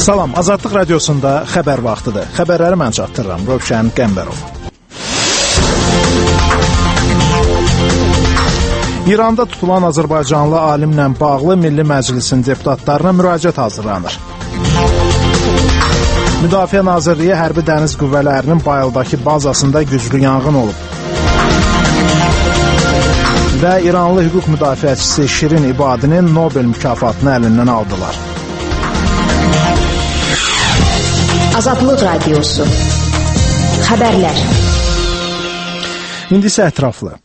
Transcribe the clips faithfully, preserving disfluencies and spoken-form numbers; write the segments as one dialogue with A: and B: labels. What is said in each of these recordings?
A: Salam, Azadlıq Radiosunda xəbər vaxtıdır. Xəbərləri mən çatdırıram, Rövşən Qəmbərov. İranda tutulan Azərbaycanlı alimlə bağlı Milli Məclisin deputatlarına müraciət hazırlanır. Müdafiə Nazirliyi Hərbi Dəniz Qüvvələrinin Bayıldakı bazasında güclü yanğın olub. Və İranlı hüquq müdafiəçisi Şirin İbadinin Nobel mükafatını əlindən aldılar.
B: Azadlıq Radiosu. Xəbərlər.
A: İndi isə ətraflı.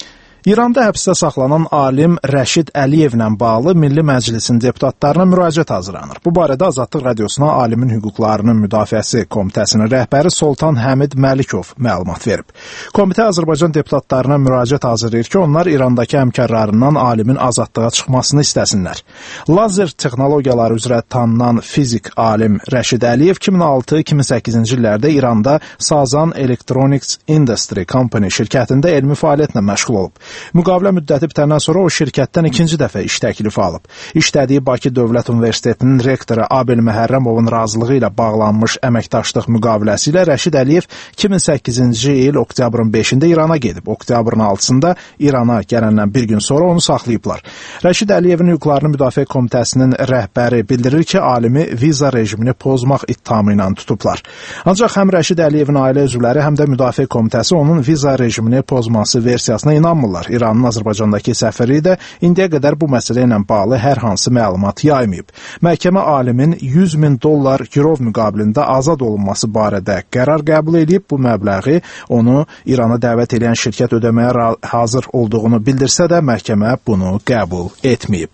A: İranda həbsdə saxlanan alim Rəşid Əliyevlə bağlı Milli Məclisin deputatlarına müraciət hazırlanır. Bu barədə Azadlıq Radiosuna Alimin Hüquqlarının Müdafiəsi Komitəsinin rəhbəri Soltan Həmid Məlikov məlumat verib. Komitə Azərbaycan deputatlarına müraciət hazırlayır ki, onlar İrandakı həmkarlarından alimin azadlığa çıxmasını istəsinlər. Lazer texnologiyaları üzrə tanınan fizik alim Rəşid Əliyev iki min altı iki min səkkizinci illərdə İranda Sazan Electronics Industry Company şirkətində elmi fəaliyyətlə məşğul olub. Müqavilə müddəti bitəndən sonra o şirkətdən ikinci dəfə iş təklifi alıb. İşlədiyi Bakı Dövlət Universitetinin rektoru Abel Məhərrəmovun razılığı ilə bağlanmış əməkdaşlıq müqaviləsi ilə Rəşid Əliyev iki min səkkizinci il oktyabrın beşində İrana gedib. Oktyabrın altısında İrana gələndən bir gün sonra onu saxlayıblar. Rəşid Əliyevin Hüquqlarını Müdafiə Komitəsinin rəhbəri bildirir ki, alimi viza rejimini pozmaq ittihamı ilə tutublar. Ancaq həm Rəşid Əliyevin ailə üzvləri, həm də Müdafiə Komitəsi onun viza rejimini pozması versiyasına inanmırlar. İranın Azərbaycandakı səfiri də indiyə qədər bu məsələ ilə bağlı hər hansı məlumat yaymayıb. Məhkəmə alimin yüz min dollar girov müqabilində azad olunması barədə qərar qəbul edib. Bu məbləği onu İrana dəvət edən şirkət ödəməyə hazır olduğunu bildirsə də məhkəmə bunu qəbul etməyib.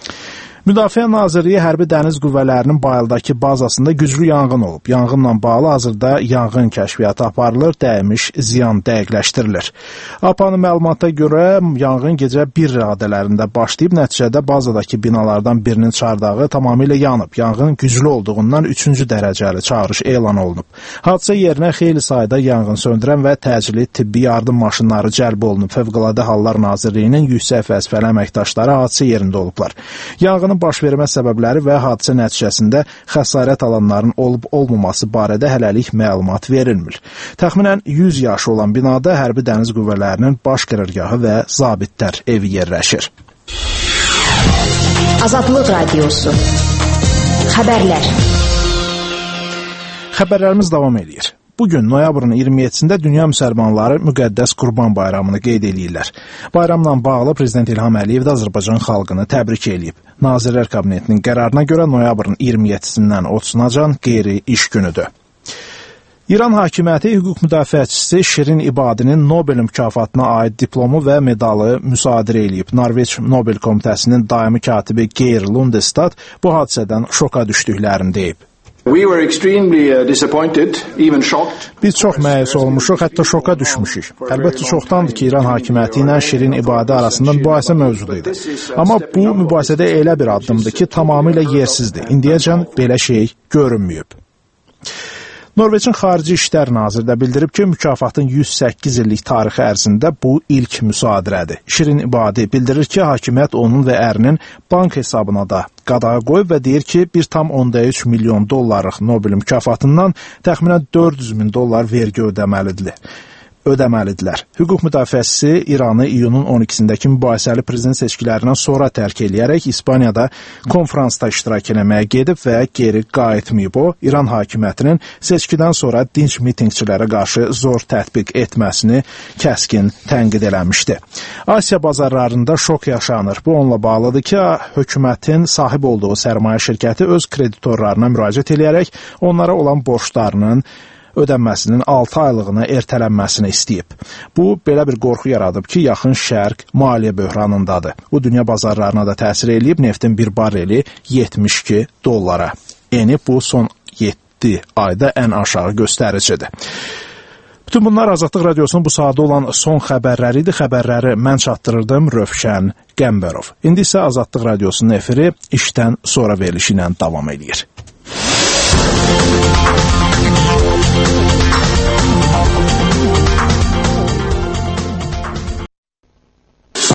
A: Müdafiə Nazirliyi Hərbi Dəniz Qüvvələrinin Bayıldakı bazasında güclü yanğın olub. Yanğınla bağlı hazırda yanğın kəşfiyyatı aparılır, dəymiş ziyan dəqiqləşdirilir. A P A-nın məlumata görə yanğın gecə bir radələrində başlayıb, nəticədə bazadakı binalardan birinin çardağı tamamilə yanıb. Yanğın güclü olduğundan üçüncü dərəcəli çağırış elan olunub. Hadisə yerinə xeyli sayda yanğın söndürən və təcili tibbi yardım maşınları cəlb olunub. Fövqəladə Hallar Nazirliyinin yüksək vəzifəli əməkdaşları hadisə yerində olublar. Yanğın baş vermə səbəbləri və hadisə nəticəsində xəsarət alanların olub-olmaması barədə hələlik məlumat verilmir. Təxminən yüz yaşı olan binada Hərbi Dəniz Qüvvələrinin baş qərargahı və zabitlər evi yerləşir.
B: Azadlıq Radiosu. Xəbərlər.
A: Xəbərlərimiz davam edir. Bugün noyabrın iyirmi yeddisində dünya müsəlmanları müqəddəs Qurban bayramını qeyd edirlər. Bayramla bağlı Prezident İlham Əliyev də Azərbaycan xalqını təbrik edib. Nazirlər Kabinetinin qərarına görə noyabrın iyirmi yeddisindən otusunacan qeyri-iş günüdür. İran hakimiyyəti hüquq müdafiəçisi Şirin İbadinin Nobel mükafatına aid diplomu və medalı müsadirə edib. Norveç Nobel Komitəsinin daimi katibi Geir Lundestad bu hadisədən şoka düşdüklərini deyib.
C: We were extremely uh, disappointed, even shocked.
A: Biz çox məyus olmuşuq, hətta şoka düşmüşük. Əlbəttə çoxdandır ki, İran hakimiyyəti ilə Şirin İbadə arasında mübahisə mövcuduydu. Amma bu mübahisədə elə bir addımdır ki, tamamilə yersizdir. İndiyəcən belə şey görünməyib. Norveçin Xarici İşlər Naziri də bildirib ki, mükafatın yüz səkkiz illik tarixi ərzində bu ilk müsadirədir. Şirin İbadi bildirir ki, hakimiyyət onun və ərinin bank hesabına da qadağa qoyub və deyir ki, bir tam onda üç milyon dollarlıq Nobel mükafatından təxminən dörd yüz min dollar vergi ödəməlidir. ödəməlidirlər. Hüquq müdafiəçisi İranı iyunun on ikisindəki mübahisəli prezident seçkilərindən sonra tərk eləyərək İspaniyada konfransda iştirak eləməyə gedib və geri qayıtmayıb. O, İran hakimiyyətinin seçkidən sonra dinç mitinqçilərə qarşı zor tətbiq etməsini kəskin tənqid eləmişdi. Asiya bazarlarında şok yaşanır. Bu onunla bağlıdır ki, hökumətin sahib olduğu sərmayə şirkəti öz kreditorlarına müraciət eləyərək onlara olan borclarının ödənməsinin altı aylığına ertələnməsini istəyib. Bu, belə bir qorxu yaradıb ki, yaxın şərq maliyyə böhranındadır. Bu, dünya bazarlarına da təsir eləyib, neftin bir barreli yetmiş iki dollara enib. Bu, son yeddi ayda ən aşağı göstəricidir. Bütün bunlar Azadlıq Radiosunun bu saatda olan son xəbərləri idi. Xəbərləri mən çatdırırdım, Rövşən Qəmbərov. İndi isə Azadlıq Radiosunun efiri işdən sonra verilişi ilə davam edir.